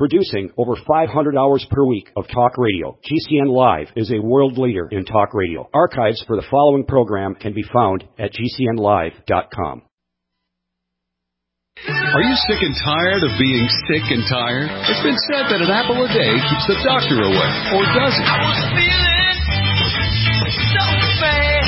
Producing over 500 hours per week of talk radio, GCN Live is a world leader in talk radio. Archives for the following program can be found at GCNlive.com. Are you sick and tired of being sick and tired? It's been said that an apple a day keeps the doctor away, or does it? I was feeling so bad.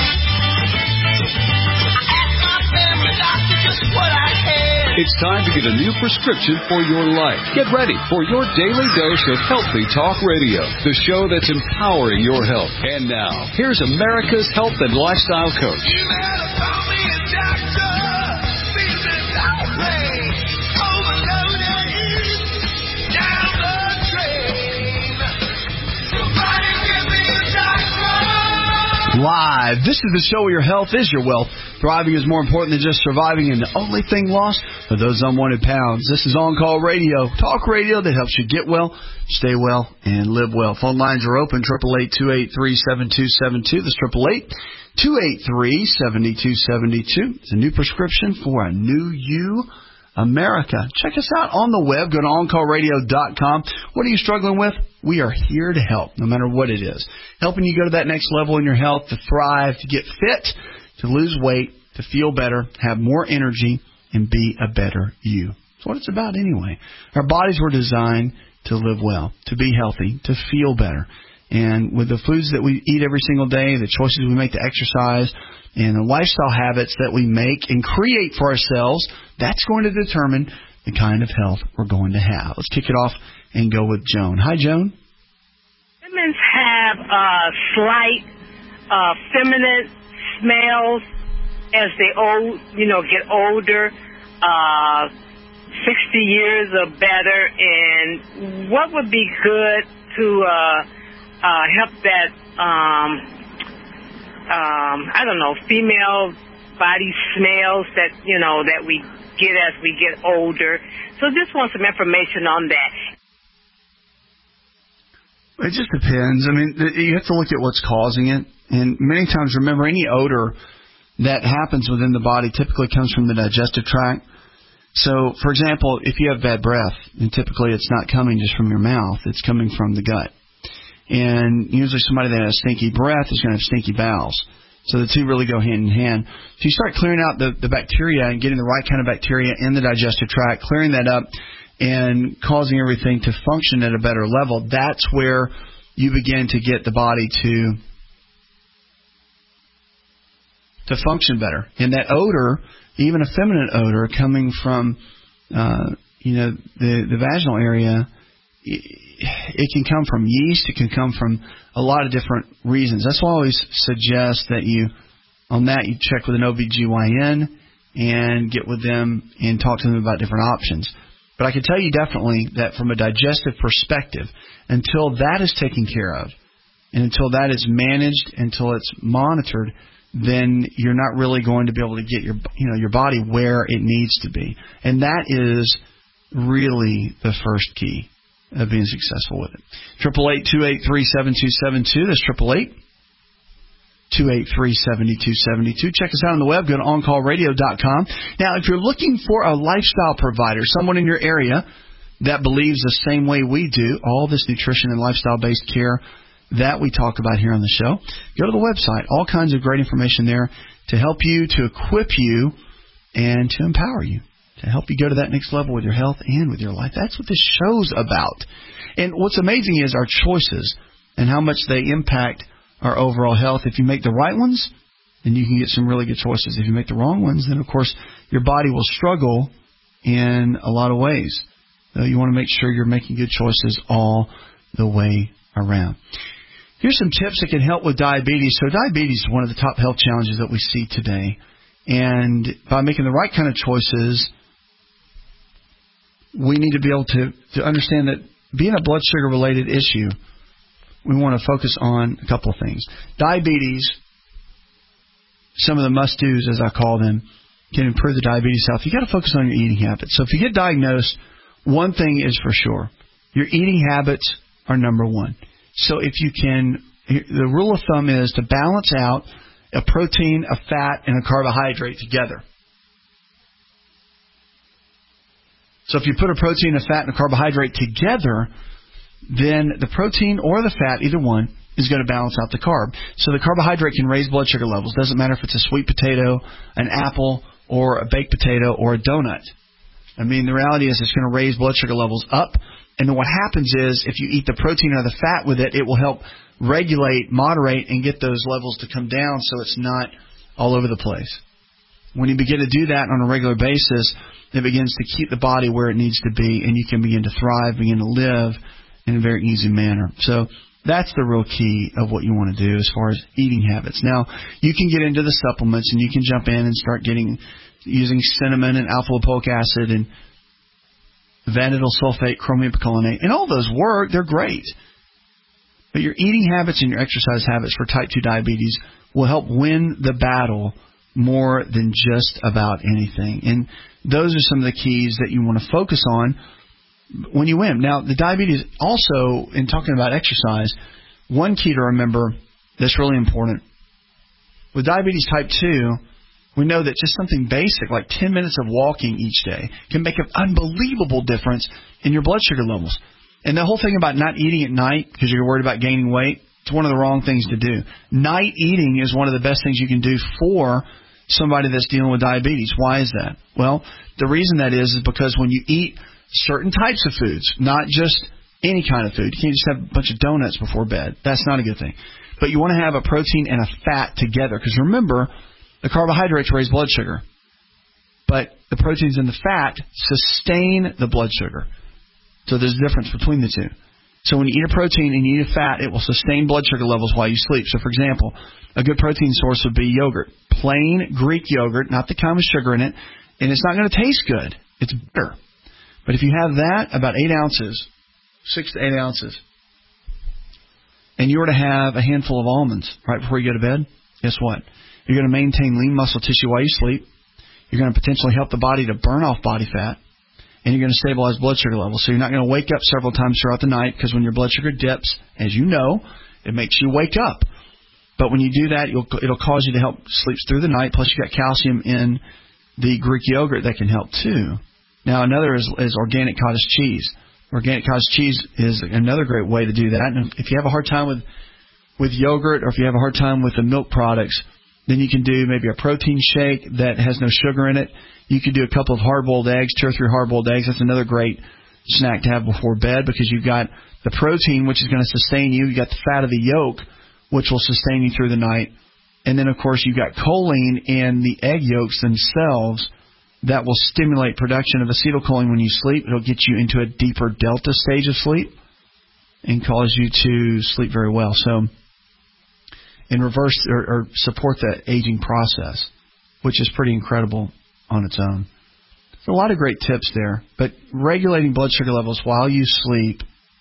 I asked my family doctor just what I had. It's time to get a new prescription for your life. Get ready for your daily dose of Healthy Talk Radio, the show that's empowering your health. And now, here's America's health and lifestyle coach. You better call me a doctor. Feeling outraged, overloaded, down the drain. Somebody give me a doctor. Live. This is the show where your health is your wealth. Thriving is more important than just surviving, and the only thing lost are those unwanted pounds. This is On Call Radio, talk radio that helps you get well, stay well, and live well. Phone lines are open, 888-283-7272. That's 888-283-7272. It's a new prescription for a new you, America. Check us out on the web. Go to OnCallRadio.com. What are you struggling with? We are here to help, no matter what it is. Helping you go to that next level in your health, to thrive, to get fit, to lose weight, to feel better, have more energy, and be a better you. That's what it's about anyway. Our bodies were designed to live well, to be healthy, to feel better. And with the foods that we eat every single day, the choices we make to exercise, and the lifestyle habits that we make and create for ourselves, that's going to determine the kind of health we're going to have. Let's kick it off and go with Joan. Hi, Joan. Women have slight feminine smells as they get older, 60 years or better. And what would be good to help that, female body smells that, that we get as we get older. So just want some information on that. It just depends. I mean, you have to look at what's causing it. And many times, remember, any odor that happens within the body typically comes from the digestive tract. So, for example, if you have bad breath, and typically it's not coming just from your mouth, it's coming from the gut. And usually somebody that has stinky breath is going to have stinky bowels. So the two really go hand in hand. So you start clearing out the bacteria and getting the right kind of bacteria in the digestive tract, clearing that up, and causing everything to function at a better level. That's where you begin to get the body to function better. And that odor, even a feminine odor coming from the vaginal area, it can come from yeast. It can come from a lot of different reasons. That's why I always suggest that you check with an OBGYN and get with them and talk to them about different options. But I can tell you definitely that from a digestive perspective, until that is taken care of and until that is managed, until it's monitored, then you're not really going to be able to get your body where it needs to be. And that is really the first key of being successful with it. 888-283-7272. That's 888-283-7272. Check us out on the web. Go to OnCallRadio.com. Now, if you're looking for a lifestyle provider, someone in your area that believes the same way we do, all this nutrition and lifestyle-based care that we talk about here on the show, go to the website. All kinds of great information there to help you, to equip you, and to empower you, to help you go to that next level with your health and with your life. That's what this show's about. And what's amazing is our choices and how much they impact our overall health. If you make the right ones, then you can get some really good choices. If you make the wrong ones, then, of course, your body will struggle in a lot of ways. So you want to make sure you're making good choices all the way around. Here's some tips that can help with diabetes. So diabetes is one of the top health challenges that we see today. And by making the right kind of choices, we need to be able to understand that being a blood sugar-related issue, we want to focus on a couple of things. Diabetes, some of the must-dos, as I call them, can improve the diabetes health. You've got to focus on your eating habits. So if you get diagnosed, one thing is for sure. Your eating habits are number one. So if you can, the rule of thumb is to balance out a protein, a fat, and a carbohydrate together. So if you put a protein, a fat, and a carbohydrate together, then the protein or the fat, either one, is going to balance out the carb. So the carbohydrate can raise blood sugar levels. Doesn't matter if it's a sweet potato, an apple, or a baked potato, or a donut. I mean, the reality is it's going to raise blood sugar levels up. And then what happens is if you eat the protein or the fat with it, it will help regulate, moderate, and get those levels to come down so it's not all over the place. When you begin to do that on a regular basis, it begins to keep the body where it needs to be, and you can begin to thrive, begin to live in a very easy manner. So that's the real key of what you want to do as far as eating habits. Now, you can get into the supplements, and you can jump in and start using cinnamon and alpha-lipoic acid and vanadyl sulfate, chromium picolinate, and all those work. They're great. But your eating habits and your exercise habits for type 2 diabetes will help win the battle more than just about anything. And those are some of the keys that you want to focus on when you win. Now, the diabetes also, in talking about exercise, one key to remember that's really important. With diabetes type 2, we know that just something basic like 10 minutes of walking each day can make an unbelievable difference in your blood sugar levels. And the whole thing about not eating at night because you're worried about gaining weight, it's one of the wrong things to do. Night eating is one of the best things you can do for somebody that's dealing with diabetes. Why is that? Well, the reason that is because when you eat certain types of foods, not just any kind of food. You can't just have a bunch of donuts before bed. That's not a good thing. But you want to have a protein and a fat together because remember, the carbohydrates raise blood sugar, but the proteins and the fat sustain the blood sugar. So there's a difference between the two. So when you eat a protein and you eat a fat, it will sustain blood sugar levels while you sleep. So, for example, a good protein source would be yogurt. Plain Greek yogurt, not the kind with sugar in it, and it's not going to taste good. It's bitter. But if you have that, about 8 ounces, 6 to 8 ounces, and you were to have a handful of almonds right before you go to bed, guess what? You're going to maintain lean muscle tissue while you sleep. You're going to potentially help the body to burn off body fat. And you're going to stabilize blood sugar levels. So you're not going to wake up several times throughout the night because when your blood sugar dips, as you know, it makes you wake up. But when you do that, it'll cause you to help sleep through the night. Plus, you've got calcium in the Greek yogurt that can help too. Now, another is organic cottage cheese. Organic cottage cheese is another great way to do that. And if you have a hard time with yogurt or if you have a hard time with the milk products, then you can do maybe a protein shake that has no sugar in it. You could do a couple of hard-boiled eggs, 2 or 3 hard-boiled eggs. That's another great snack to have before bed because you've got the protein, which is going to sustain you. You've got the fat of the yolk, which will sustain you through the night. And then, of course, you've got choline in the egg yolks themselves that will stimulate production of acetylcholine when you sleep. It'll get you into a deeper delta stage of sleep and cause you to sleep very well. So, in reverse or support the aging process, which is pretty incredible on its own. There's a lot of great tips there, but regulating blood sugar levels while you sleep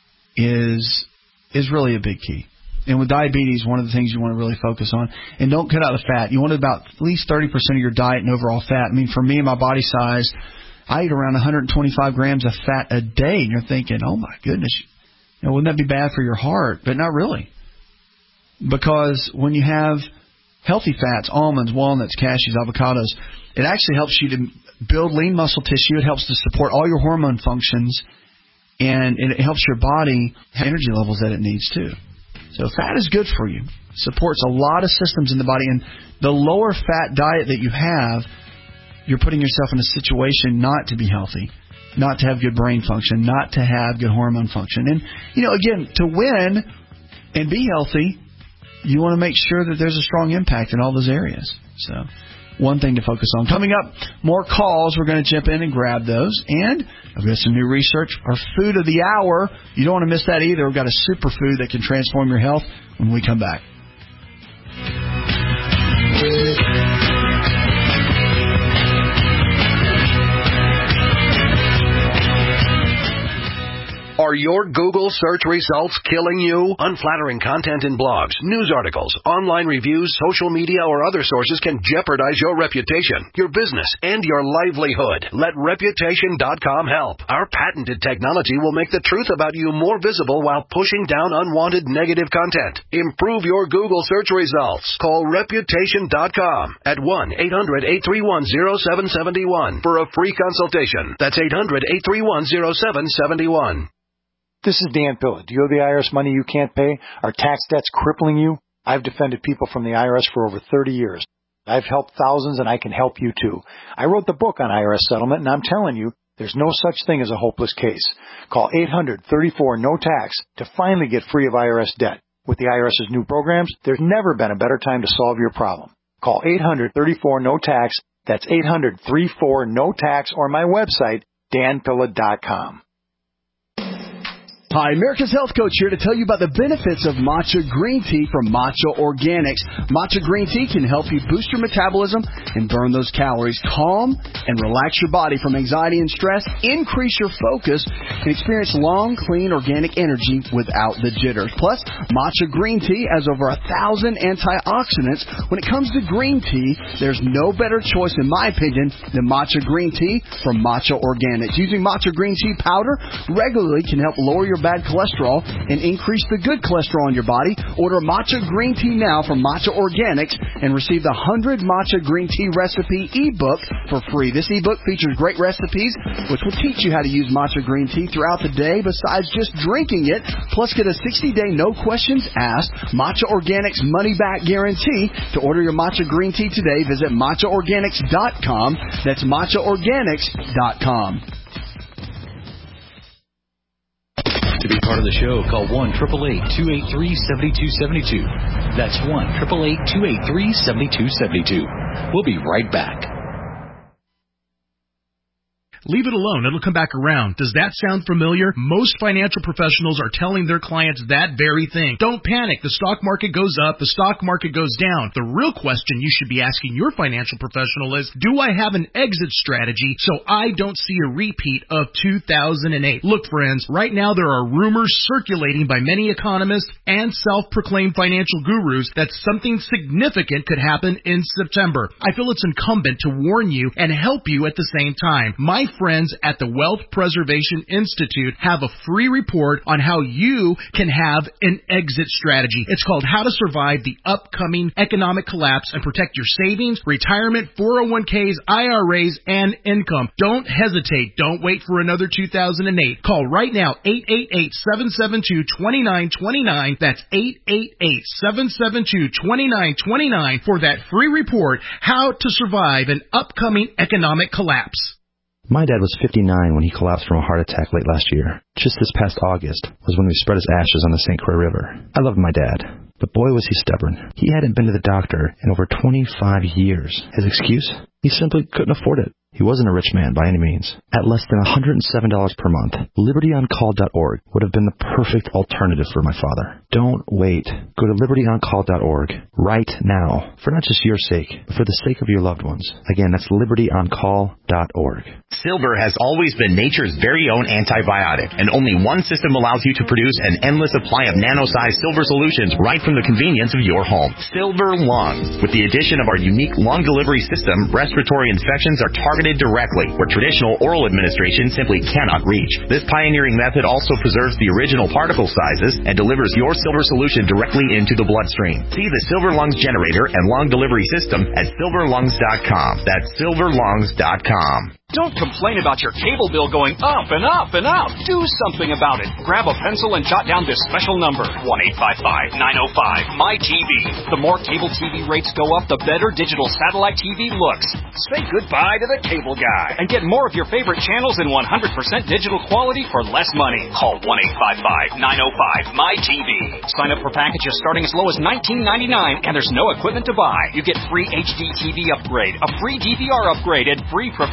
is really a big key. And with diabetes, one of the things you want to really focus on, and don't cut out the fat. You want about at least 30% of your diet and overall fat. I mean, for me and my body size, I eat around 125 grams of fat a day, and you're thinking, oh my goodness, wouldn't that be bad for your heart? But not really. Because when you have healthy fats, almonds, walnuts, cashews, avocados, it actually helps you to build lean muscle tissue. It helps to support all your hormone functions, and it helps your body have energy levels that it needs too. So fat is good for you. It supports a lot of systems in the body, and the lower fat diet that you have, you're putting yourself in a situation not to be healthy, not to have good brain function, not to have good hormone function. And, again, to win and be healthy, you want to make sure that there's a strong impact in all those areas. So one thing to focus on. Coming up, more calls. We're going to jump in and grab those. And I've got some new research. Our food of the hour. You don't want to miss that either. We've got a superfood that can transform your health when we come back. Are your Google search results killing you? Unflattering content in blogs, news articles, online reviews, social media, or other sources can jeopardize your reputation, your business, and your livelihood. Let Reputation.com help. Our patented technology will make the truth about you more visible while pushing down unwanted negative content. Improve your Google search results. Call Reputation.com at 1-800-831-0771 for a free consultation. That's 800-831-0771. This is Dan Pilla. Do you owe the IRS money you can't pay? Are tax debts crippling you? I've defended people from the IRS for over 30 years. I've helped thousands, and I can help you too. I wrote the book on IRS settlement, and I'm telling you, there's no such thing as a hopeless case. Call 800-34-NO-TAX to finally get free of IRS debt. With the IRS's new programs, there's never been a better time to solve your problem. Call 800-34-NO-TAX. That's 800-34-NO-TAX, or my website, danpilla.com. Hi, America's Health Coach here to tell you about the benefits of matcha green tea from Matcha Organics. Matcha green tea can help you boost your metabolism and burn those calories, calm and relax your body from anxiety and stress, increase your focus, and experience long, clean, organic energy without the jitters. Plus, matcha green tea has over 1,000 antioxidants. When it comes to green tea, there's no better choice, in my opinion, than matcha green tea from Matcha Organics. Using matcha green tea powder regularly can help lower your bad cholesterol and increase the good cholesterol in your body. Order matcha green tea now from Matcha Organics and receive the 100 matcha green tea recipe ebook for free. This ebook features great recipes which will teach you how to use matcha green tea throughout the day besides just drinking it. Plus, get a 60-day no questions asked Matcha Organics money back guarantee. To order your matcha green tea today, visit matchaorganics.com. That's matchaorganics.com. To be part of the show, call 1-888-283-7272. That's 1-888-283-7272. We'll be right back. Leave it alone. It'll come back around. Does that sound familiar? Most financial professionals are telling their clients that very thing. Don't panic. The stock market goes up. The stock market goes down. The real question you should be asking your financial professional is, do I have an exit strategy so I don't see a repeat of 2008? Look, friends, right now there are rumors circulating by many economists and self-proclaimed financial gurus that something significant could happen in September. I feel it's incumbent to warn you and help you at the same time. My friends at the Wealth Preservation Institute have a free report on how you can have an exit strategy. It's called How to Survive the Upcoming Economic Collapse and Protect Your Savings, Retirement, 401ks, IRAs, and Income. Don't hesitate. Don't wait for another 2008. Call right now, 888-772-2929. That's 888-772-2929 for that free report, How to Survive an Upcoming Economic Collapse. My dad was 59 when he collapsed from a heart attack late last year. Just this past August was when we spread his ashes on the St. Croix River. I loved my dad, but boy was he stubborn. He hadn't been to the doctor in over 25 years. His excuse? He simply couldn't afford it. He wasn't a rich man by any means. At less than $107 per month, LibertyOnCall.org would have been the perfect alternative for my father. Don't wait. Go to LibertyOnCall.org right now, for not just your sake, but for the sake of your loved ones. Again, that's LibertyOnCall.org. Silver has always been nature's very own antibiotic, and only one system allows you to produce an endless supply of nano-sized silver solutions right from the convenience of your home. Silver Lungs. With the addition of our unique lung delivery system, respiratory infections are targeted directly, where traditional oral administration simply cannot reach. This pioneering method also preserves the original particle sizes and delivers your silver solution directly into the bloodstream. See the Silver Lungs generator and lung delivery system at silverlungs.com. That's silverlungs.com. Don't complain about your cable bill going up and up and up. Do something about it. Grab a pencil and jot down this special number, 1-855-905-MY-TV. The more cable TV rates go up, the better digital satellite TV looks. Say goodbye to the cable guy and get more of your favorite channels in 100% digital quality for less money. Call 1-855-905-MY-TV. Sign up for packages starting as low as $19.99, and there's no equipment to buy. You get free HD TV upgrade, a free DVR upgrade, and free professional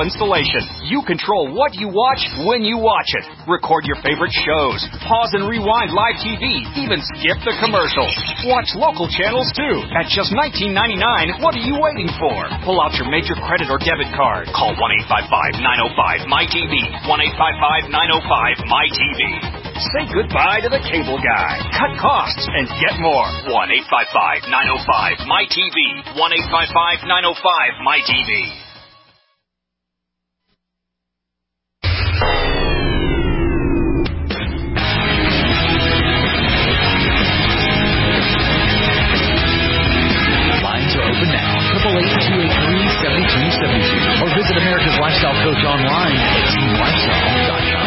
installation. You control what you watch when you watch it. Record your favorite shows. Pause and rewind live TV. Even skip the commercials. Watch local channels too. At just $19.99, what are you waiting for? Pull out your major credit or debit card. Call 1-855-905-MyTV. 1-855-905-MyTV. Say goodbye to the cable guy. Cut costs and get more. 1-855-905-MyTV. 1-855-905-MyTV. Lines are open now. 888-283-7272. Or visit America's Lifestyle Coach online at teamlifestyle.com.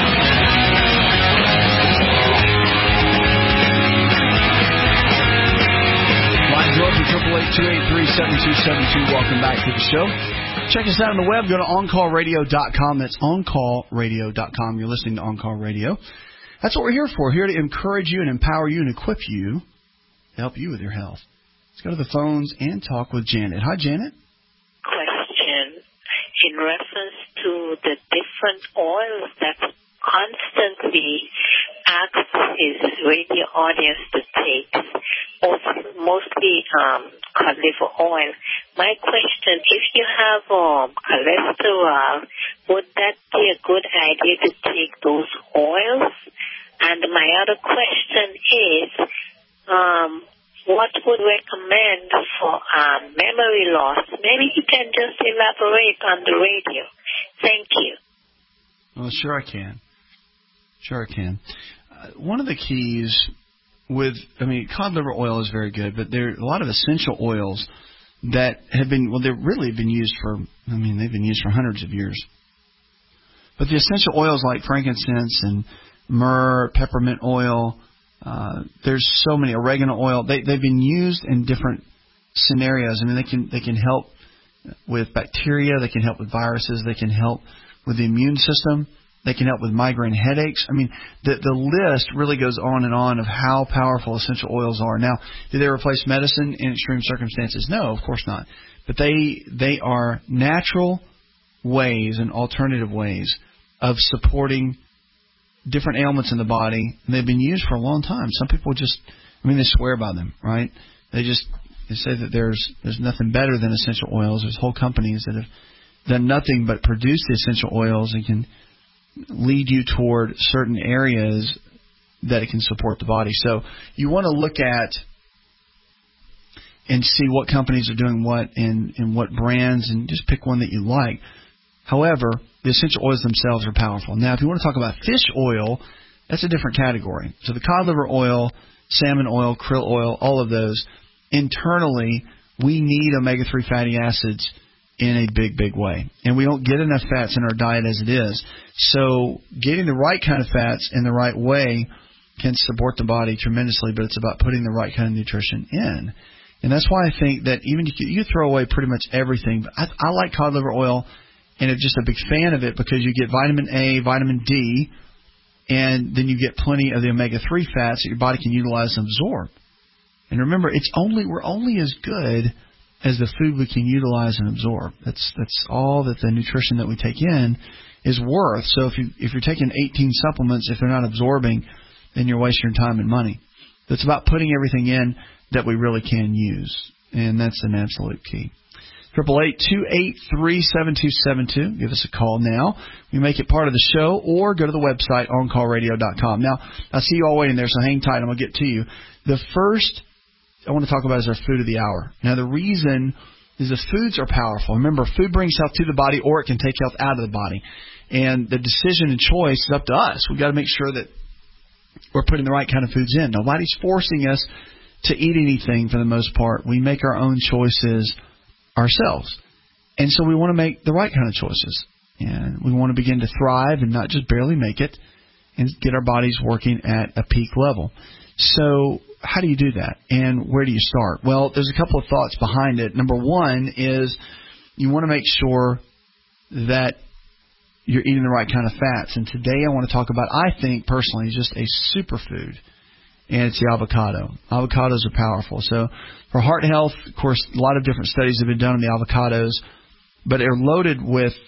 Lines are open, 888-283-7272. Welcome back to the show. Check us out on the web. Go to OnCallRadio.com. That's OnCallRadio.com. You're listening to On Call Radio. That's what we're here for. Here to encourage you and empower you and equip you to help you with your health. Let's go to the phones and talk with Janet. Hi, Janet. Question in reference to the different oils that constantly asks his radio audience to take, mostly cod liver oil. My question, if you have cholesterol, would that be a good idea to take those oils? And my other question is, what would recommend for memory loss? Maybe you can just elaborate on the radio. Thank you. Well, sure I can. One of the keys with, cod liver oil is very good, but there are a lot of essential oils that have been, they've really been used for, they've been used for hundreds of years. But the essential oils like frankincense and myrrh, peppermint oil, there's so many, oregano oil, they've been used in different scenarios. They can help with bacteria, they can help with viruses, they can help with the immune system, they can help with migraine headaches. The list really goes on and on of how powerful essential oils are. Now, do they replace medicine in extreme circumstances? No, of course not. But they are natural ways and alternative ways of supporting different ailments in the body, and they've been used for a long time. Some people just, they swear by them, right? They say that there's nothing better than essential oils. There's whole companies that have done nothing but produce the essential oils and can lead you toward certain areas that it can support the body. So you want to look at and see what companies are doing what and what brands, and just pick one that you like. However, the essential oils themselves are powerful. Now, if you want to talk about fish oil, that's a different category. So the cod liver oil, salmon oil, krill oil, all of those, internally, we need omega-3 fatty acids in a big, big way. And we don't get enough fats in our diet as it is. So getting the right kind of fats in the right way can support the body tremendously, but it's about putting the right kind of nutrition in. And that's why I think that even you throw away pretty much everything. But I like cod liver oil, and I'm just a big fan of it because you get vitamin A, vitamin D, and then you get plenty of the omega-3 fats that your body can utilize and absorb. And remember, we're only as good as the food we can utilize and absorb. That's all that the nutrition that we take in is worth. So if you're taking 18 supplements, if they're not absorbing, then you're wasting your time and money. It's about putting everything in that we really can use, and that's an absolute key. 888-283-7272. Give us a call now. You make it part of the show, or go to the website, OnCallRadio.com. Now, I see you all waiting there, so hang tight. I'm going to get to you. The first I want to talk about is our food of the hour. Now, the reason is the foods are powerful. Remember, food brings health to the body, or it can take health out of the body. And the decision and choice is up to us. We've got to make sure that we're putting the right kind of foods in. Nobody's forcing us to eat anything for the most part. We make our own choices ourselves. And so we want to make the right kind of choices. And we want to begin to thrive and not just barely make it, and get our bodies working at a peak level. So how do you do that, and where do you start? Well, there's a couple of thoughts behind it. Number one is you want to make sure that you're eating the right kind of fats. And today I want to talk about, I think personally, just a superfood, and it's the avocado. Avocados are powerful. So for heart health, of course, a lot of different studies have been done on the avocados, but they're loaded with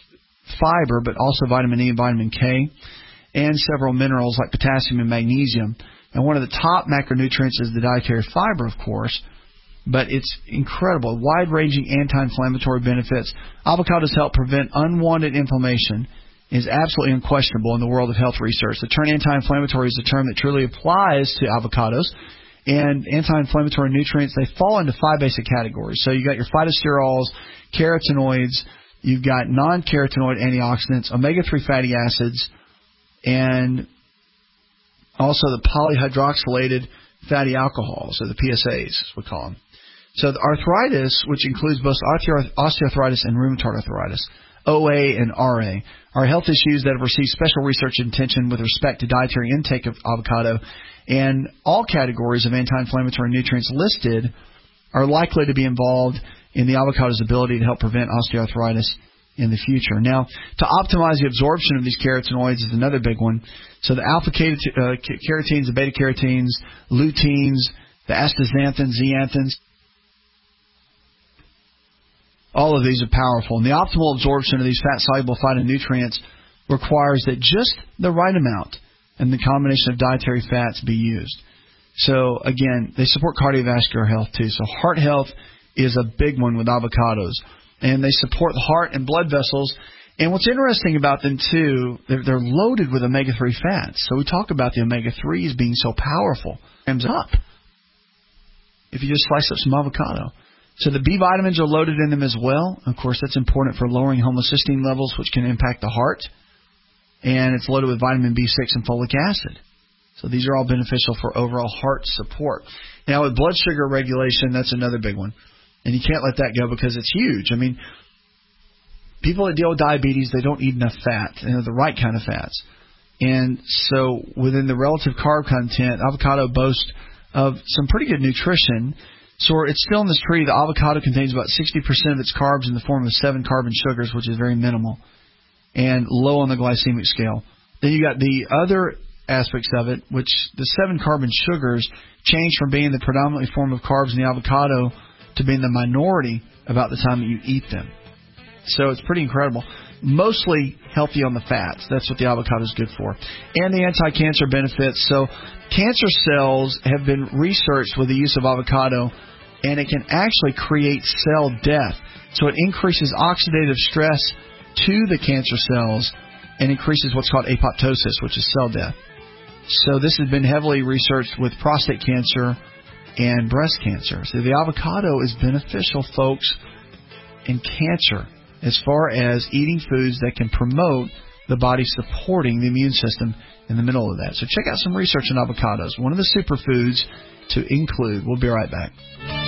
fiber, but also vitamin E and vitamin K, and several minerals like potassium and magnesium. And one of the top macronutrients is the dietary fiber, of course, but it's incredible. Wide-ranging anti-inflammatory benefits. Avocados help prevent unwanted inflammation. Is absolutely unquestionable in the world of health research. The term anti-inflammatory is a term that truly applies to avocados. And anti-inflammatory nutrients, they fall into 5 basic categories. So you got your phytosterols, carotenoids, you've got non-carotenoid antioxidants, omega-3 fatty acids, and also the polyhydroxylated fatty alcohols, or the PSAs, as we call them. So the arthritis, which includes both osteoarthritis and rheumatoid arthritis, OA and RA, are health issues that have received special research and attention with respect to dietary intake of avocado, and all categories of anti-inflammatory nutrients listed are likely to be involved in the avocado's ability to help prevent osteoarthritis in the future. Now, to optimize the absorption of these carotenoids is another big one. So the alpha-carotenes, the beta-carotenes, luteins, the astaxanthins, zeanthins, all of these are powerful. And the optimal absorption of these fat-soluble phytonutrients requires that just the right amount and the combination of dietary fats be used. So, again, they support cardiovascular health, too. So heart health is a big one with avocados. And they support the heart and blood vessels. And what's interesting about them, too, they're loaded with omega-3 fats. So we talk about the omega-3s being so powerful. Grams up if you just slice up some avocado. So the B vitamins are loaded in them as well. Of course, that's important for lowering homocysteine levels, which can impact the heart. And it's loaded with vitamin B6 and folic acid. So these are all beneficial for overall heart support. Now, with blood sugar regulation, that's another big one. And you can't let that go because it's huge. I mean, people that deal with diabetes, they don't eat enough fat, the right kind of fats. And so within the relative carb content, avocado boasts of some pretty good nutrition. So it's still in this tree. The avocado contains about 60% of its carbs in the form of 7 carbon sugars, which is very minimal, and low on the glycemic scale. Then you got the other aspects of it, which the 7 carbon sugars change from being the predominantly form of carbs in the avocado to being the minority about the time that you eat them. So it's pretty incredible. Mostly healthy on the fats. That's what the avocado is good for. And the anti-cancer benefits. So cancer cells have been researched with the use of avocado, and it can actually create cell death. So it increases oxidative stress to the cancer cells and increases what's called apoptosis, which is cell death. So this has been heavily researched with prostate cancer and breast cancer. So the avocado is beneficial, folks, in cancer as far as eating foods that can promote the body supporting the immune system in the middle of that. So check out some research on avocados, one of the superfoods to include. We'll be right back.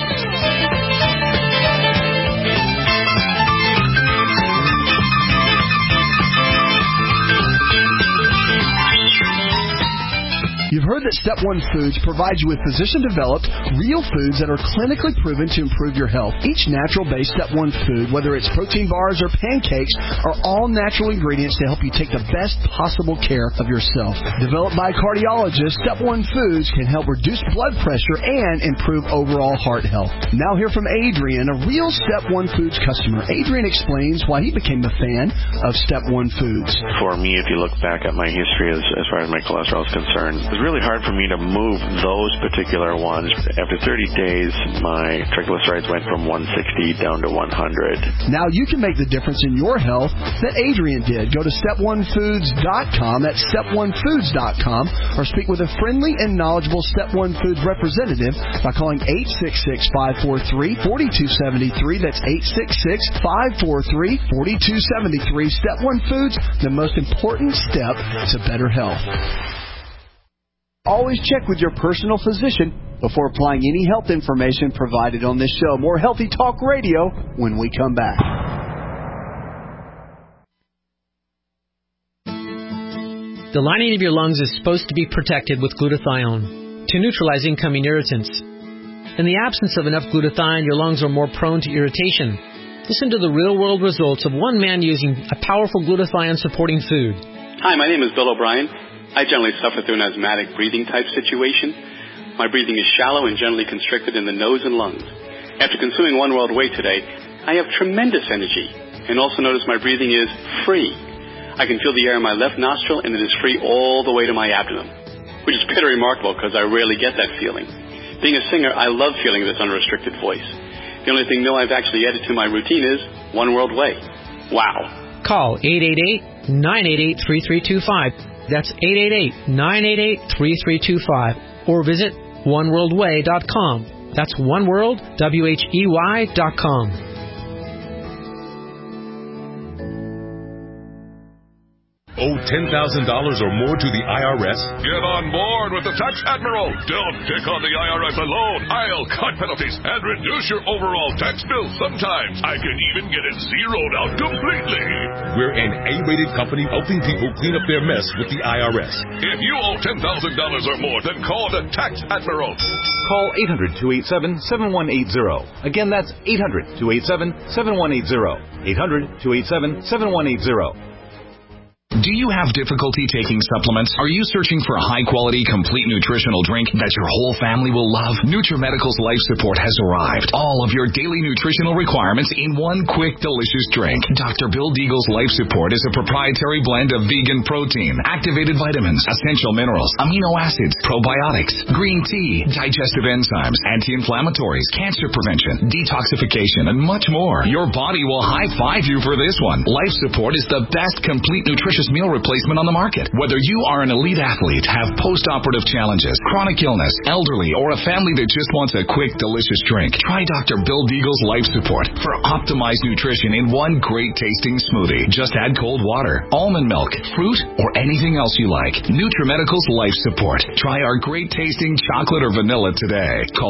You've heard that Step 1 Foods provides you with physician-developed, real foods that are clinically proven to improve your health. Each natural-based Step 1 food, whether it's protein bars or pancakes, are all natural ingredients to help you take the best possible care of yourself. Developed by cardiologists, Step 1 Foods can help reduce blood pressure and improve overall heart health. Now hear from Adrian, a real Step 1 Foods customer. Adrian explains why he became a fan of Step 1 Foods. For me, if you look back at my history as far as my cholesterol is concerned, it was really hard for me to move those particular ones. After 30 days, my triglycerides went from 160 down to 100. Now you can make the difference in your health that Adrian did. Go to step1foods.com, that's step1foods.com, or speak with a friendly and knowledgeable Step 1 Foods representative by calling 866-543-4273. That's 866-543-4273. Step 1 Foods, the most important step to better health. Always check with your personal physician before applying any health information provided on this show. More Healthy Talk Radio when we come back. The lining of your lungs is supposed to be protected with glutathione to neutralize incoming irritants. In the absence of enough glutathione, your lungs are more prone to irritation. Listen to the real-world results of one man using a powerful glutathione-supporting food. Hi, my name is Bill O'Brien. I generally suffer through an asthmatic breathing type situation. My breathing is shallow and generally constricted in the nose and lungs. After consuming One World Whey today, I have tremendous energy. and also notice my breathing is free. I can feel the air in my left nostril, and it is free all the way to my abdomen, which is pretty remarkable because I rarely get that feeling. Being a singer, I love feeling this unrestricted voice. The only thing new I've actually added to my routine is One World Way. Wow. Call 888-988-3325. That's 888-988-3325. Or visit oneworldway.com. That's oneworldwhey.com. Owe $10,000 or more to the IRS? Get on board with the Tax Admiral. Don't pick on the IRS alone. I'll cut penalties and reduce your overall tax bill. Sometimes I can even get it zeroed out completely. We're an A-rated company helping people clean up their mess with the IRS. If you owe $10,000 or more, then call the Tax Admiral. Call 800-287-7180. Again, that's 800-287-7180. 800-287-7180. Do you have difficulty taking supplements? Are you searching for a high-quality, complete nutritional drink that your whole family will love? NutriMedical's Life Support has arrived. All of your daily nutritional requirements in one quick, delicious drink. Dr. Bill Deagle's Life Support is a proprietary blend of vegan protein, activated vitamins, essential minerals, amino acids, probiotics, green tea, digestive enzymes, anti-inflammatories, cancer prevention, detoxification, and much more. Your body will high-five you for this one. Life Support is the best complete nutrition meal replacement on the market. Whether you are an elite athlete, have post-operative challenges, chronic illness, elderly, or a family that just wants a quick, delicious drink, try Dr. Bill Deagle's Life Support for optimized nutrition in one great-tasting smoothie. Just add cold water, almond milk, fruit, or anything else you like. NutriMedical's Life Support. Try our great-tasting chocolate or vanilla today. Call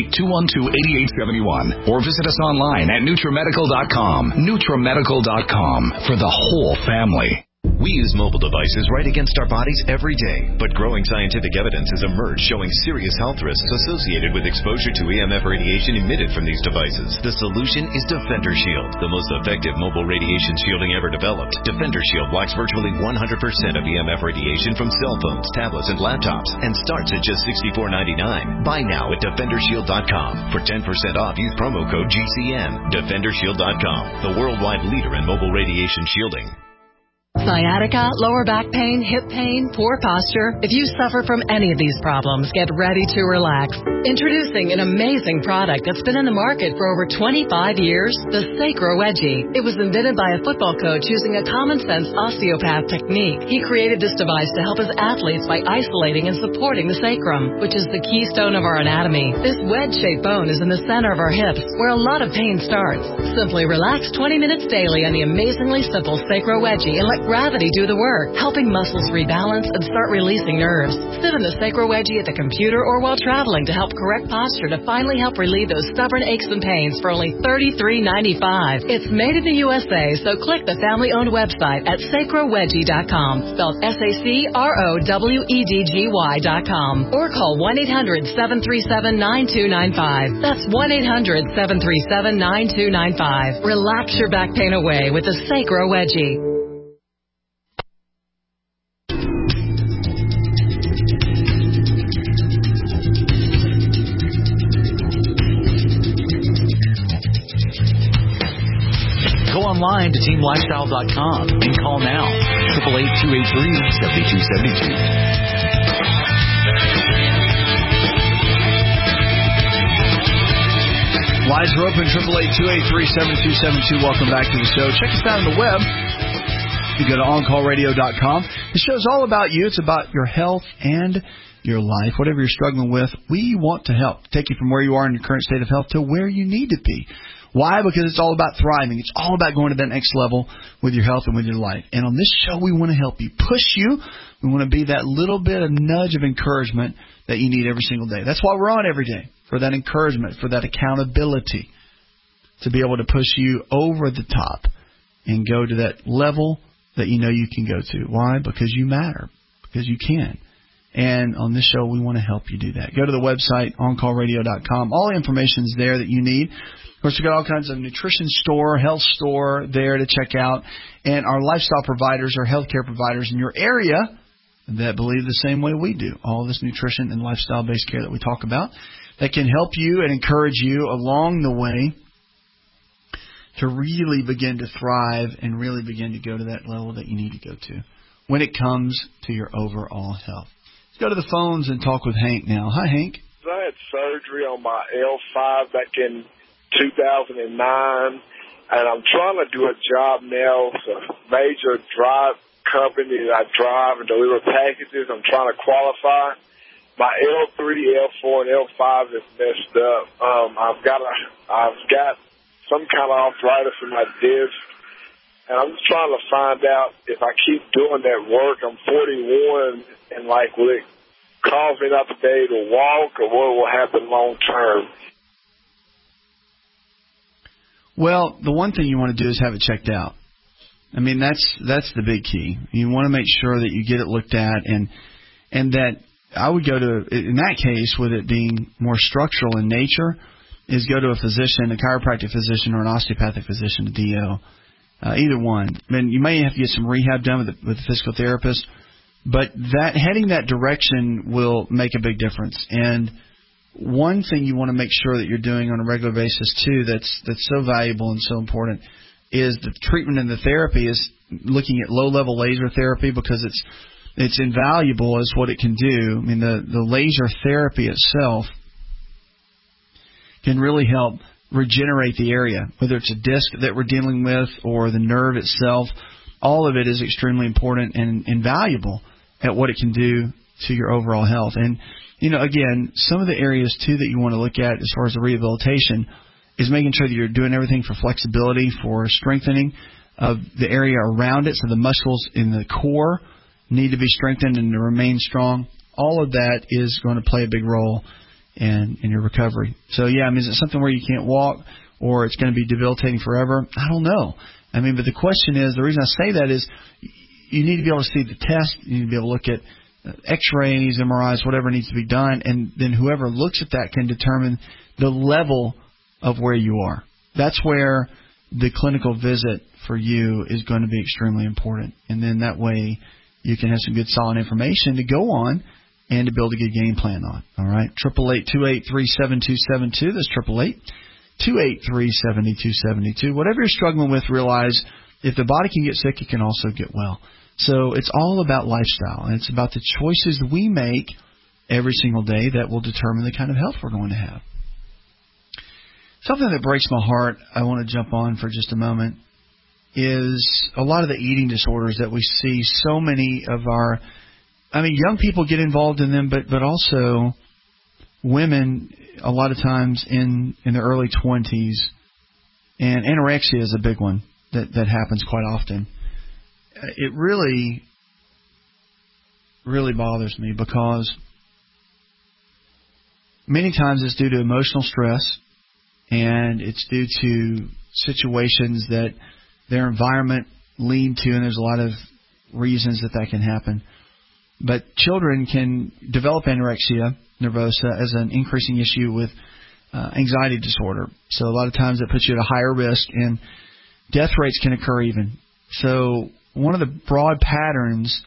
888-212-8871 or visit us online at NutriMedical.com. NutriMedical.com for the whole family. We use mobile devices right against our bodies every day, but growing scientific evidence has emerged showing serious health risks associated with exposure to EMF radiation emitted from these devices. The solution is Defender Shield, the most effective mobile radiation shielding ever developed. Defender Shield blocks virtually 100% of EMF radiation from cell phones, tablets, and laptops, and starts at just $64.99. Buy now at DefenderShield.com. For 10% off, use promo code GCN. DefenderShield.com, the worldwide leader in mobile radiation shielding. Sciatica, lower back pain, hip pain, poor posture. If you suffer from any of these problems, get ready to relax. Introducing an amazing product that's been in the market for over 25 years, the Sacro Wedgie. It was invented by a football coach using a common-sense osteopath technique. He created this device to help his athletes by isolating and supporting the sacrum, which is the keystone of our anatomy. This wedge-shaped bone is in the center of our hips, where a lot of pain starts. Simply relax 20 minutes daily on the amazingly simple Sacro Wedgie and let gravity do the work, helping muscles rebalance and start releasing nerves. Sit in the Sacro Wedgie at the computer or while traveling to help correct posture to finally help relieve those stubborn aches and pains for only $33.95. It's made in the USA, so click the family-owned website at sacrowedgie.com, spelled SACROWEDGY.com, or call 1-800-737-9295. That's 1-800-737-9295. Relax your back pain away with the Sacro Wedgie. Go online to teamlifestyle.com and call now. 888-283-7272. Lines are open, 888-283-7272. Welcome back to the show. Check us out on the web. You go to OnCallRadio.com. The show's all about you. It's about your health and your life. Whatever you're struggling with, we want to help. Take you from where you are in your current state of health to where you need to be. Why? Because it's all about thriving. It's all about going to that next level with your health and with your life. And on this show, we want to help you, push you. We want to be that little bit of nudge of encouragement that you need every single day. That's why we're on every day, for that encouragement, for that accountability, to be able to push you over the top and go to that level that you know you can go to. Why? Because you matter, because you can. And on this show, we want to help you do that. Go to the website, OnCallRadio.com. All the information is there that you need. Of course, we've got all kinds of nutrition store, health store there to check out. And our lifestyle providers are healthcare providers in your area that believe the same way we do. All this nutrition and lifestyle-based care that we talk about that can help you and encourage you along the way to really begin to thrive and really begin to go to that level that you need to go to when it comes to your overall health. Let's go to the phones and talk with Hank now. Hi, Hank. I had surgery on my L5 back in 2009, and I'm trying to do a job now. It's a major drive company that I drive and deliver packages. I'm trying to qualify. My L3, L4, and L5 is messed up. I've got some kind of arthritis in my disc, and I'm just trying to find out if I keep doing that work. I'm 41, and will it cause me not to be able to walk, or what will happen long term? Well, the one thing you want to do is have it checked out. I mean, that's the big key. You want to make sure that you get it looked at, and that I would go to, in that case, with it being more structural in nature, is go to a physician, a chiropractic physician, or an osteopathic physician, a DO, either one. I mean, you may have to get some rehab done with a physical therapist, but heading that direction will make a big difference. And one thing you want to make sure that you're doing on a regular basis too, that's so valuable and so important, is the treatment and the therapy is looking at low-level laser therapy, because it's invaluable as what it can do. I mean, the laser therapy itself can really help regenerate the area, whether it's a disc that we're dealing with or the nerve itself. All of it is extremely important and valuable at what it can do to your overall health. And, again, some of the areas, too, that you want to look at as far as the rehabilitation is making sure that you're doing everything for flexibility, for strengthening of the area around it. So the muscles in the core need to be strengthened and to remain strong. All of that is going to play a big role in your recovery. So, yeah, I mean, is it something where you can't walk or it's going to be debilitating forever? I don't know. I mean, but the question is, the reason I say that is you need to be able to see the test. You need to be able to look at X-rays, MRIs, whatever needs to be done, and then whoever looks at that can determine the level of where you are. That's where the clinical visit for you is going to be extremely important. And then that way you can have some good solid information to go on and to build a good game plan on. All right? 888-283-7272. That's 888-283-7272. Whatever you're struggling with, realize if the body can get sick, it can also get well. So it's all about lifestyle, and it's about the choices we make every single day that will determine the kind of health we're going to have. Something that breaks my heart, I want to jump on for just a moment, is a lot of the eating disorders that we see. So many of young people get involved in them, but also women a lot of times in their early 20s. And anorexia is a big one that happens quite often. It really, really bothers me, because many times it's due to emotional stress, and it's due to situations that their environment lead to, and there's a lot of reasons that can happen. But children can develop anorexia nervosa as an increasing issue with anxiety disorder. So a lot of times that puts you at a higher risk, and death rates can occur even. So one of the broad patterns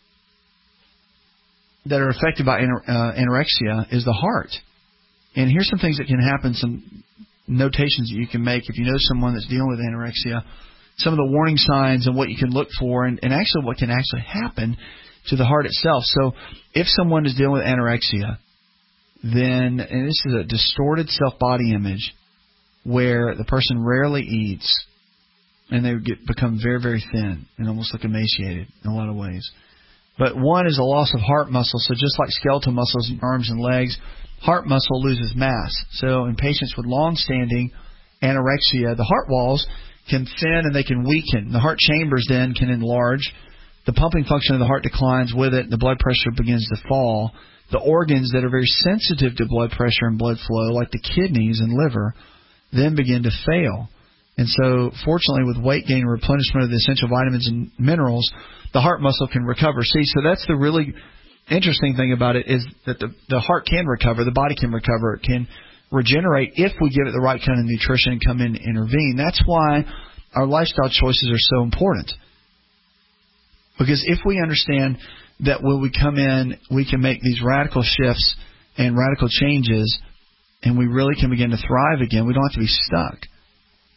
that are affected by anorexia is the heart. And here's some things that can happen, some notations that you can make if you know someone that's dealing with anorexia, some of the warning signs and what you can look for, and actually what can actually happen to the heart itself. So if someone is dealing with anorexia, then, and this is a distorted self-body image where the person rarely eats, and they become very, very thin and almost look emaciated in a lot of ways. But one is a loss of heart muscle. So just like skeletal muscles in arms and legs, heart muscle loses mass. So in patients with long-standing anorexia, the heart walls can thin and they can weaken. The heart chambers then can enlarge. The pumping function of the heart declines with it. The blood pressure begins to fall. The organs that are very sensitive to blood pressure and blood flow, like the kidneys and liver, then begin to fail. And so, fortunately, with weight gain and replenishment of the essential vitamins and minerals, the heart muscle can recover. See, so that's the really interesting thing about it, is that the heart can recover, the body can recover, it can regenerate if we give it the right kind of nutrition and come in and intervene. That's why our lifestyle choices are so important. Because if we understand that when we come in, we can make these radical shifts and radical changes, and we really can begin to thrive again, we don't have to be stuck.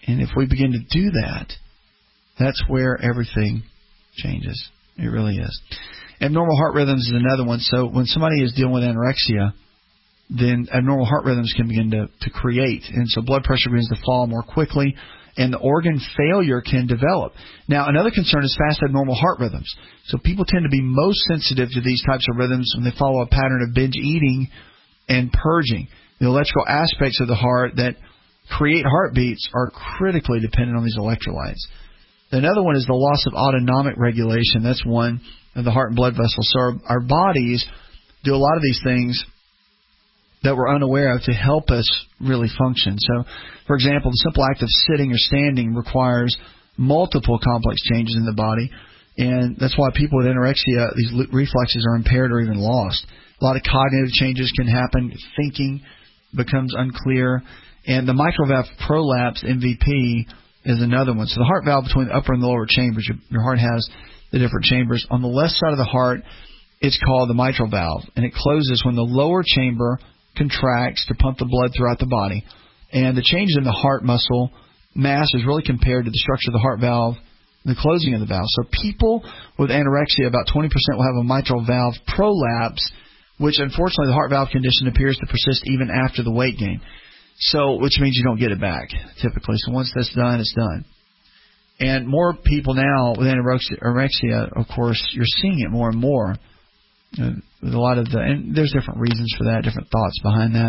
And if we begin to do that, that's where everything changes. It really is. Abnormal heart rhythms is another one. So when somebody is dealing with anorexia, then abnormal heart rhythms can begin to create. And so blood pressure begins to fall more quickly, and the organ failure can develop. Now, another concern is fast abnormal heart rhythms. So people tend to be most sensitive to these types of rhythms when they follow a pattern of binge eating and purging. The electrical aspects of the heart that create heartbeats are critically dependent on these electrolytes. Another one is the loss of autonomic regulation. That's one of the heart and blood vessels. So our bodies do a lot of these things that we're unaware of to help us really function. So, for example, the simple act of sitting or standing requires multiple complex changes in the body, and that's why people with anorexia, these reflexes are impaired or even lost. A lot of cognitive changes can happen. Thinking becomes unclear, and the mitral valve prolapse, MVP, is another one. So the heart valve between the upper and the lower chambers, your heart has the different chambers. On the left side of the heart, it's called the mitral valve, and it closes when the lower chamber contracts to pump the blood throughout the body. And the change in the heart muscle mass is really compared to the structure of the heart valve and the closing of the valve. So people with anorexia, about 20% will have a mitral valve prolapse, which unfortunately the heart valve condition appears to persist even after the weight gain. So, which means you don't get it back, typically. So once that's done, it's done. And more people now with anorexia, of course, you're seeing it more and more. With a lot of and there's different reasons for that, different thoughts behind that.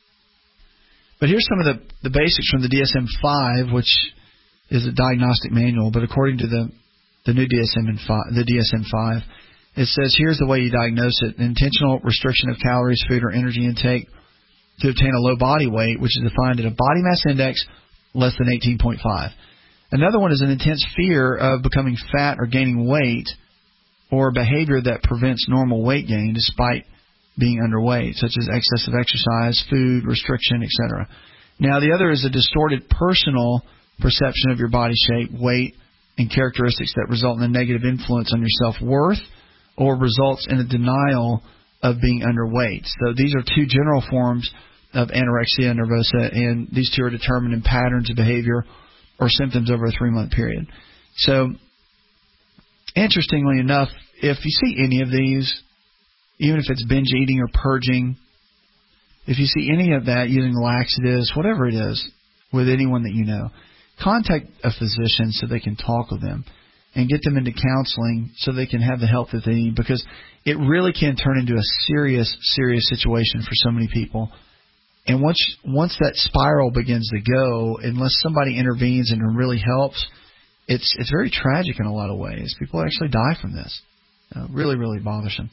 But here's some of the basics from the DSM-5, which is a diagnostic manual. But according to the new DSM-5, it says here's the way you diagnose it: intentional restriction of calories, food, or energy intake to obtain a low body weight, which is defined at a body mass index less than 18.5. Another one is an intense fear of becoming fat or gaining weight, or behavior that prevents normal weight gain despite being underweight, such as excessive exercise, food restriction, etc. Now, the other is a distorted personal perception of your body shape, weight, and characteristics that result in a negative influence on your self-worth or results in a denial of being underweight. So these are two general forms of anorexia nervosa, and these two are determined in patterns of behavior or symptoms over a 3-month period. So, interestingly enough, if you see any of these, even if it's binge eating or purging, if you see any of that using laxatives, whatever it is, with anyone that you know, contact a physician so they can talk with them and get them into counseling so they can have the help that they need, because it really can turn into a serious, serious situation for so many people. And once that spiral begins to go, unless somebody intervenes and really helps, it's very tragic in a lot of ways. People actually die from this. Really, really bothersome.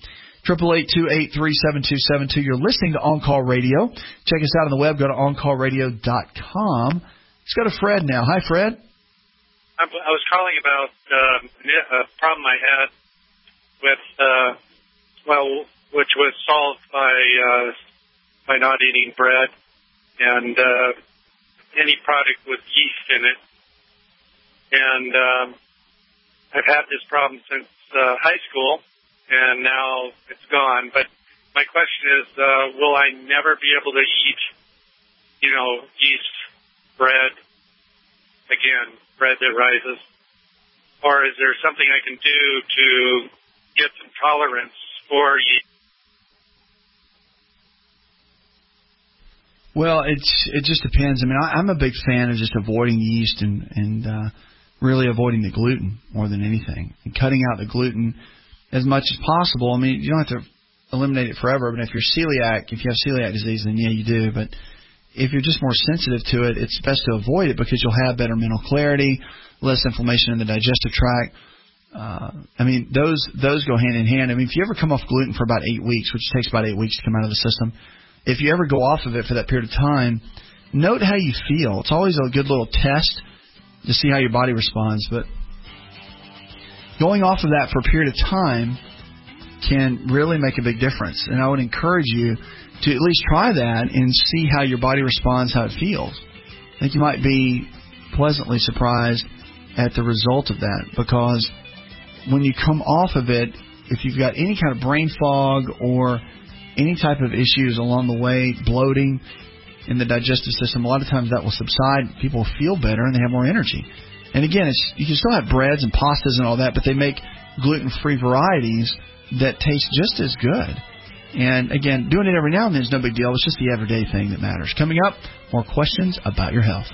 888-283-7272. You're listening to On Call Radio. Check us out on the web. Go to OnCallRadio.com. Let's go to Fred now. Hi, Fred. I was calling about a problem I had with, which was solved by not eating bread and any product with yeast in it. And I've had this problem since high school, and now it's gone. But my question is, will I never be able to eat, yeast bread again, bread that rises? Or is there something I can do to get some tolerance for yeast? Well, it just depends. I mean, I'm a big fan of just avoiding yeast and really avoiding the gluten more than anything, and cutting out the gluten as much as possible. I mean, you don't have to eliminate it forever, but if you have celiac disease, then yeah, you do. But if you're just more sensitive to it, it's best to avoid it because you'll have better mental clarity, less inflammation in the digestive tract. I mean, those go hand in hand. I mean, if you ever come off gluten for about 8 weeks, which takes about 8 weeks to come out of the system, if you ever go off of it for that period of time, note how you feel. It's always a good little test to see how your body responds. But going off of that for a period of time can really make a big difference. And I would encourage you to at least try that and see how your body responds, how it feels. I think you might be pleasantly surprised at the result of that, because when you come off of it, if you've got any kind of brain fog or any type of issues along the way, bloating, in the digestive system, a lot of times that will subside. People feel better and they have more energy. And again, you can still have breads and pastas and all that, but they make gluten-free varieties that taste just as good. And again, doing it every now and then is no big deal. It's just the everyday thing that matters. Coming up, more questions about your health.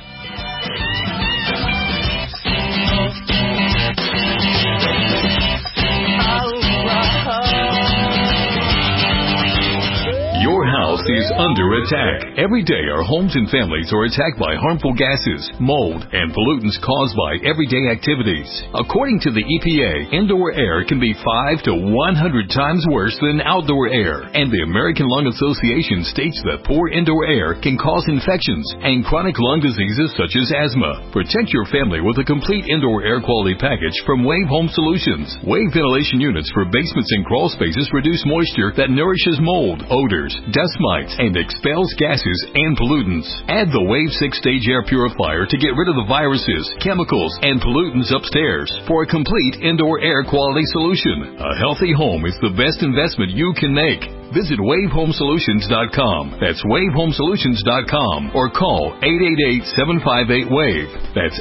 Your house is under attack. Every day our homes and families are attacked by harmful gases, mold, and pollutants caused by everyday activities. According to the EPA, indoor air can be 5 to 100 times worse than outdoor air. And the American Lung Association states that poor indoor air can cause infections and chronic lung diseases such as asthma. Protect your family with a complete indoor air quality package from Wave Home Solutions. Wave ventilation units for basements and crawl spaces reduce moisture that nourishes mold, odors, dust mites, and expels gases and pollutants. Add the Wave 6-stage air purifier to get rid of the viruses, chemicals, and pollutants upstairs for a complete indoor air quality solution. A healthy home is the best investment you can make. Visit WaveHomeSolutions.com. That's WaveHomeSolutions.com or call 888-758-WAVE. That's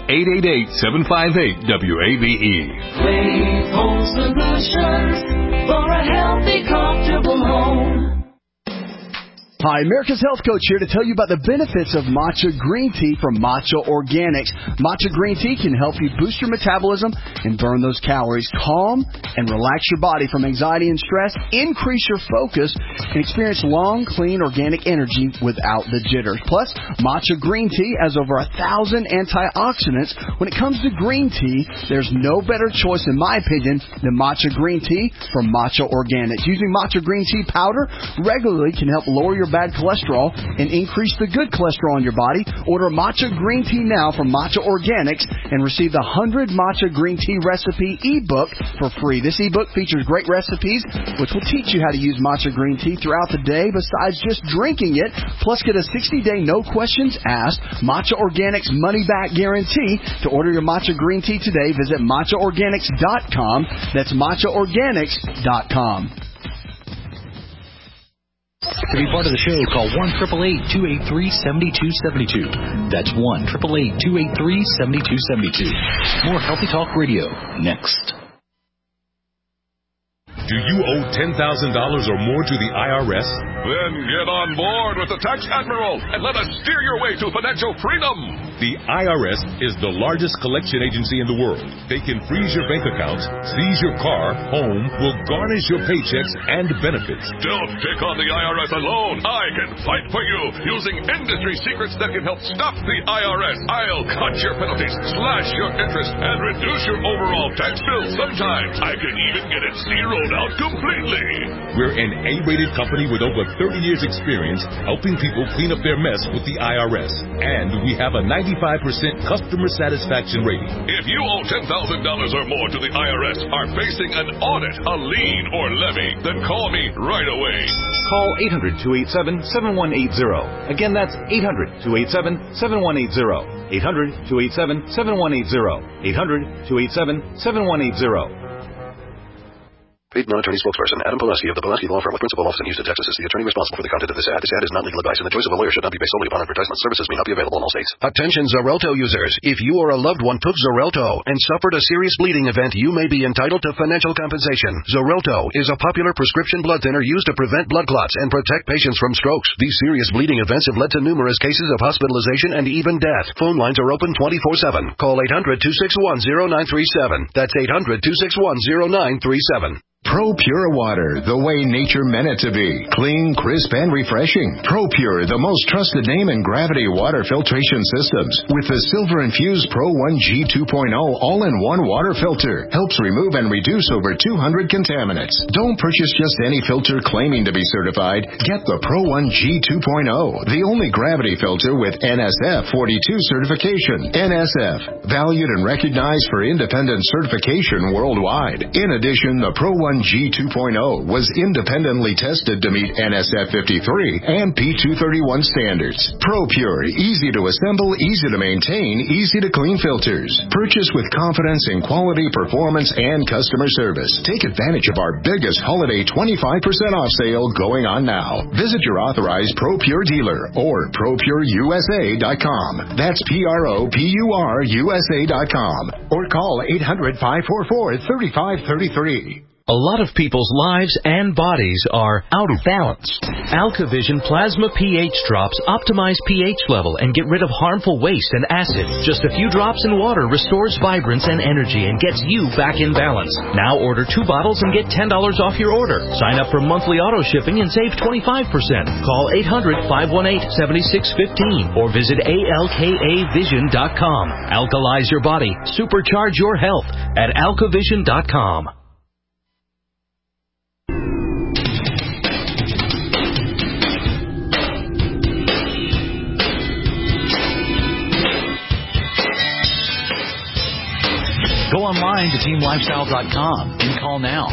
888-758-WAVE. Wave Home Solutions for a healthy, comfortable home. Hi, America's Health Coach here to tell you about the benefits of matcha green tea from Matcha Organics. Matcha green tea can help you boost your metabolism and burn those calories, calm and relax your body from anxiety and stress, increase your focus, and experience long, clean, organic energy without the jitters. Plus, matcha green tea has over 1,000 antioxidants. When it comes to green tea, there's no better choice, in my opinion, than matcha green tea from Matcha Organics. Using matcha green tea powder regularly can help lower your bad cholesterol and increase the good cholesterol in your body. Order matcha green tea now from Matcha Organics and receive the 100 matcha green tea recipe ebook for free. This ebook features great recipes which will teach you how to use matcha green tea throughout the day besides just drinking it. Plus, get a 60-day no questions asked Matcha Organics money back guarantee. To order your matcha green tea today, visit matchaorganics.com. That's matchaorganics.com. To be part of the show, call 1-888-283-7272. That's 1-888-283-7272. More Healthy Talk Radio next. Do you owe $10,000 or more to the IRS? Then get on board with the Tax Admiral and let us steer your way to financial freedom. The IRS is the largest collection agency in the world. They can freeze your bank accounts, seize your car, home, will garnish your paychecks and benefits. Don't pick on the IRS alone. I can fight for you using industry secrets that can help stop the IRS. I'll cut your penalties, slash your interest, and reduce your overall tax bill. Sometimes I can even get it zeroed out completely. We're an A-rated company with over 30 years experience helping people clean up their mess with the IRS. And we have a 95% customer satisfaction rating. If you owe $10,000 or more to the IRS, are facing an audit, a lien, or levy, then call me right away. Call 800-287-7180. Again, that's 800-287-7180. 800-287-7180. 800-287-7180. Paid non-attorney spokesperson Adam Pileski of the Pileski Law Firm with principal office in Houston, Texas is the attorney responsible for the content of this ad. This ad is not legal advice, and the choice of a lawyer should not be based solely upon advertisement. Services may not be available in all states. Attention Xarelto users. If you or a loved one took Xarelto and suffered a serious bleeding event, you may be entitled to financial compensation. Xarelto is a popular prescription blood thinner used to prevent blood clots and protect patients from strokes. These serious bleeding events have led to numerous cases of hospitalization and even death. Phone lines are open 24/7. Call 800-261-0937. That's 800-261-0937. Pro Pure water, the way nature meant it to be. Clean, crisp, and refreshing. Pro Pure, the most trusted name in gravity water filtration systems. With the silver-infused Pro 1G 2.0 all-in-one water filter. Helps remove and reduce over 200 contaminants. Don't purchase just any filter claiming to be certified. Get the Pro 1G 2.0, the only gravity filter with NSF 42 certification. NSF, valued and recognized for independent certification worldwide. In addition, the Pro 1 Pro1G 2.0 was independently tested to meet NSF 53 and P231 standards. ProPure, easy to assemble, easy to maintain, easy to clean filters. Purchase with confidence in quality, performance, and customer service. Take advantage of our biggest holiday 25% off sale going on now. Visit your authorized ProPure dealer or ProPureUSA.com. That's ProPureUSA.com. Or call 800-544-3533. A lot of people's lives and bodies are out of balance. AlkaVision Plasma pH drops optimize pH level and get rid of harmful waste and acid. Just a few drops in water restores vibrance and energy and gets you back in balance. Now order 2 bottles and get $10 off your order. Sign up for monthly auto shipping and save 25%. Call 800-518-7615 or visit alkavision.com. Alkalize your body. Supercharge your health at alkavision.com. Go online to teamlifestyle.com and call now.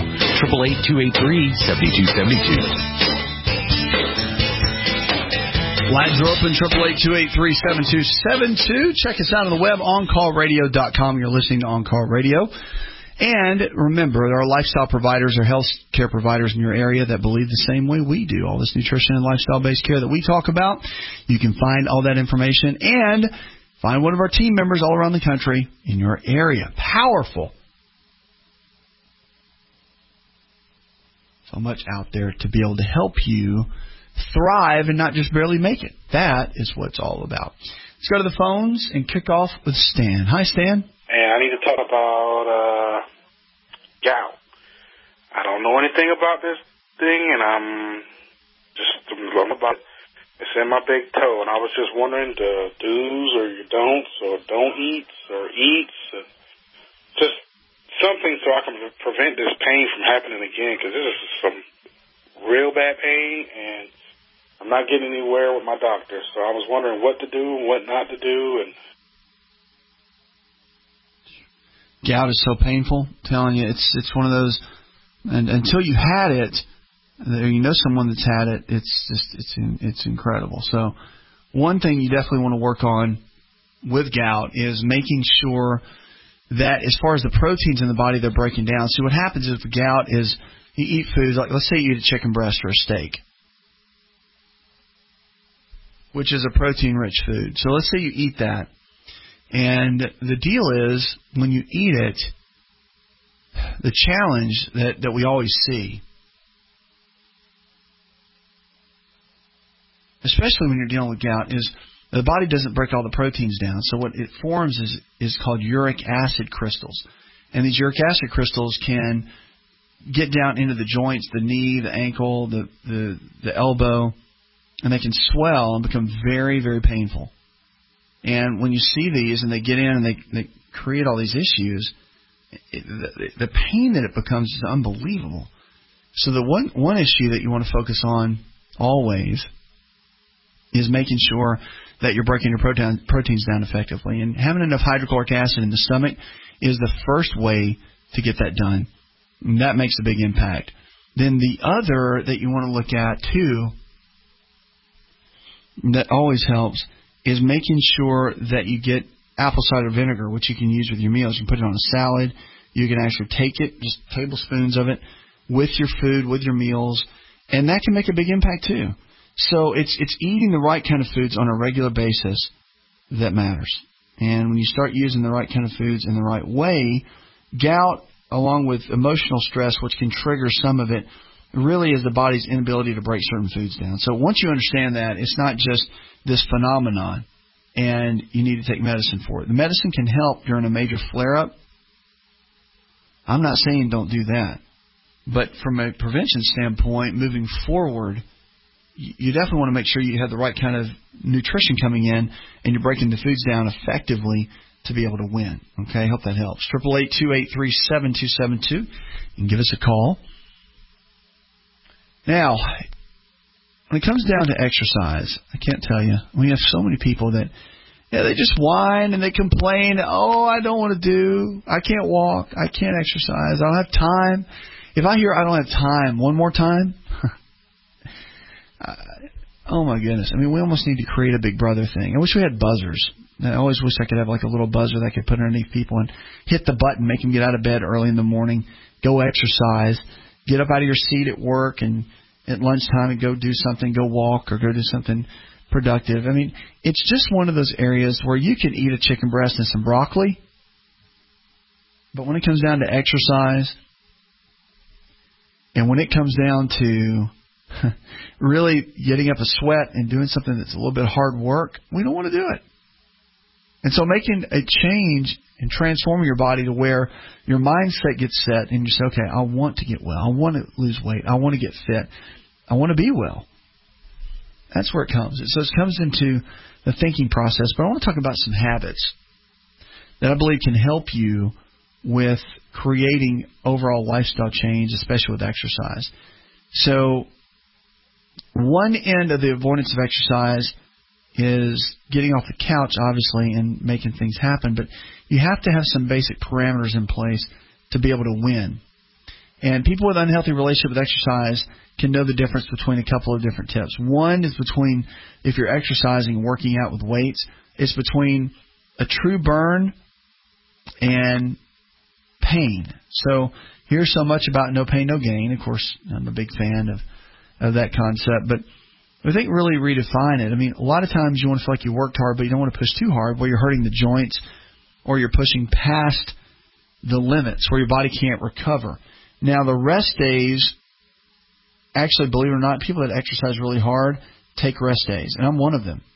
888-283-7272. Lines are open, 888-283-7272. Check us out on the web, OnCallRadio.com. You're listening to On Call Radio. And remember, there are lifestyle providers or health care providers in your area that believe the same way we do. All this nutrition and lifestyle-based care that we talk about, you can find all that information and find one of our team members all around the country in your area. Powerful. So much out there to be able to help you thrive and not just barely make it. That is what it's all about. Let's go to the phones and kick off with Stan. Hi, Stan. Hey, I need to talk about gout. I don't know anything about this thing, and I'm learning about it. It's in my big toe, and I was just wondering the do's or your don'ts or don't eats or eats, and just something so I can prevent this pain from happening again, because this is some real bad pain, and I'm not getting anywhere with my doctor. So I was wondering what to do and what not to do. And gout is so painful. I'm telling you, it's one of those, and until you had it, you know someone that's had it, it's incredible. So one thing you definitely want to work on with gout is making sure that as far as the proteins in the body, they're breaking down. See, what happens is with gout is you eat foods, like let's say you eat a chicken breast or a steak, which is a protein-rich food. So let's say you eat that, and the deal is when you eat it, the challenge that we always see, especially when you're dealing with gout, is the body doesn't break all the proteins down. So what it forms is called uric acid crystals. And these uric acid crystals can get down into the joints, the knee, the ankle, the elbow, and they can swell and become very, very painful. And when you see these and they get in and they create all these issues, the pain that it becomes is unbelievable. So the one issue that you want to focus on always is making sure that you're breaking your proteins down effectively. And having enough hydrochloric acid in the stomach is the first way to get that done. And that makes a big impact. Then the other that you want to look at, too, that always helps, is making sure that you get apple cider vinegar, which you can use with your meals. You can put it on a salad. You can actually take it, just tablespoons of it, with your food, with your meals, and that can make a big impact, too. So it's eating the right kind of foods on a regular basis that matters. And when you start using the right kind of foods in the right way, gout, along with emotional stress, which can trigger some of it, really is the body's inability to break certain foods down. So once you understand that, it's not just this phenomenon, and you need to take medicine for it. The medicine can help during a major flare-up. I'm not saying don't do that. But from a prevention standpoint, moving forward, you definitely want to make sure you have the right kind of nutrition coming in and you're breaking the foods down effectively to be able to win. Okay, hope that helps. 888-283-7272. You can give us a call. Now, when it comes down to exercise, I can't tell you, we have so many people that they just whine and they complain, I don't want to do, I can't walk, I can't exercise, I don't have time. If I hear I don't have time one more time, oh my goodness. I mean, we almost need to create a Big Brother thing. I wish we had buzzers. I always wish I could have like a little buzzer that I could put underneath people and hit the button, make them get out of bed early in the morning, go exercise, get up out of your seat at work and at lunchtime and go do something, go walk or go do something productive. I mean, it's just one of those areas where you can eat a chicken breast and some broccoli, but when it comes down to exercise and when it comes down to really getting up a sweat and doing something that's a little bit hard work, we don't want to do it. And so making a change and transforming your body to where your mindset gets set and you say, okay, I want to get well. I want to lose weight. I want to get fit. I want to be well. That's where it comes. So it comes into the thinking process. But I want to talk about some habits that I believe can help you with creating overall lifestyle change, especially with exercise. So one end of the avoidance of exercise is getting off the couch, obviously, and making things happen. But you have to have some basic parameters in place to be able to win. And people with unhealthy relationship with exercise can know the difference between a couple of different tips. One is between, if you're exercising and working out with weights, it's between a true burn and pain. So here's so much about no pain, no gain. Of course, I'm a big fan of that concept. But I think really redefine it. I mean, a lot of times you want to feel like you worked hard, but you don't want to push too hard where you're hurting the joints or you're pushing past the limits where your body can't recover. Now, the rest days, actually, believe it or not, people that exercise really hard take rest days, and I'm one of them.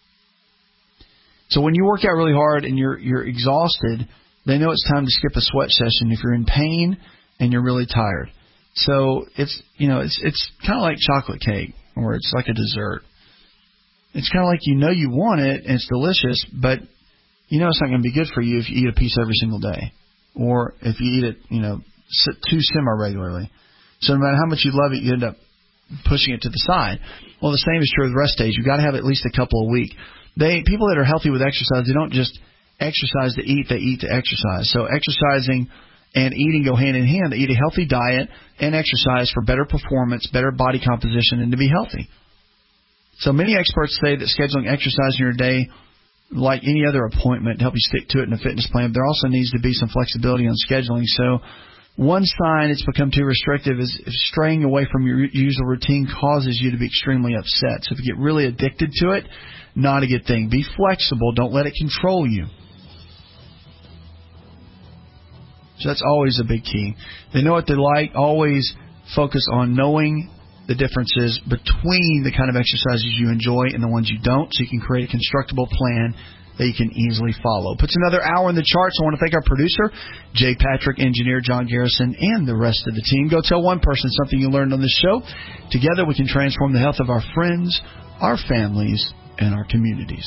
So when you work out really hard and you're exhausted, they know it's time to skip a sweat session if you're in pain and you're really tired. So it's kind of like chocolate cake, or it's like a dessert. It's kind of like you want it and it's delicious, but it's not going to be good for you if you eat a piece every single day, or if you eat it too semi-regularly. So no matter how much you love it, you end up pushing it to the side. Well, the same is true with rest days. You've got to have at least a couple a week. People that are healthy with exercise, they don't just exercise to eat, they eat to exercise. So exercising and eating go hand in hand. They eat a healthy diet and exercise for better performance, better body composition, and to be healthy. So many experts say that scheduling exercise in your day, like any other appointment, to help you stick to it in a fitness plan, there also needs to be some flexibility on scheduling. So one sign it's become too restrictive is if straying away from your usual routine causes you to be extremely upset. So if you get really addicted to it, not a good thing. Be flexible. Don't let it control you. So that's always a big key. They know what they like. Always focus on knowing the differences between the kind of exercises you enjoy and the ones you don't, so you can create a constructible plan that you can easily follow. Puts another hour in the charts. I want to thank our producer, Jay Patrick, engineer John Garrison, and the rest of the team. Go tell one person something you learned on this show. Together we can transform the health of our friends, our families, and our communities.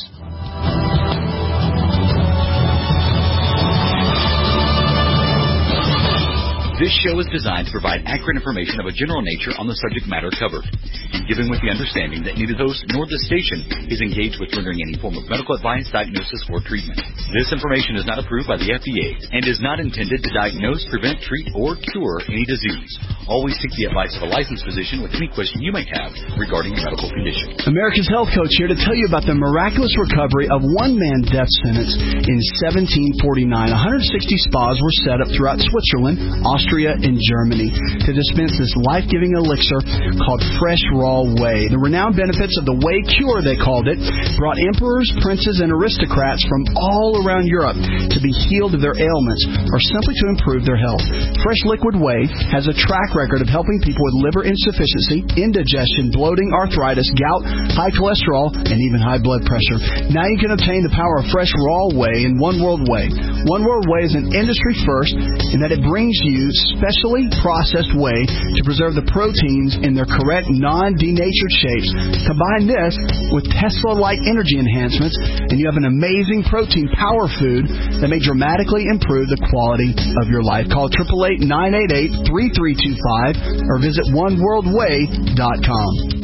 This show is designed to provide accurate information of a general nature on the subject matter covered, and given with the understanding that neither host nor the station is engaged with rendering any form of medical advice, diagnosis, or treatment. This information is not approved by the FDA and is not intended to diagnose, prevent, treat, or cure any disease. Always seek the advice of a licensed physician with any question you may have regarding your medical condition. America's Health Coach here to tell you about the miraculous recovery of one man's death sentence in 1749. 160 spas were set up throughout Switzerland, Austria, and Germany to dispense this life-giving elixir called Fresh Raw Whey. The renowned benefits of the Whey Cure, they called it, brought emperors, princes, and aristocrats from all around Europe to be healed of their ailments or simply to improve their health. Fresh Liquid Whey has a track record of helping people with liver insufficiency, indigestion, bloating, arthritis, gout, high cholesterol, and even high blood pressure. Now you can obtain the power of Fresh Raw Whey in One World Whey. One World Whey is an industry first in that it brings you specially processed whey to preserve the proteins in their correct non-denatured shapes. Combine this with Tesla-like energy enhancements, and you have an amazing protein power food that may dramatically improve the quality of your life. Call 888-988-3325 or visit oneworldwhey.com.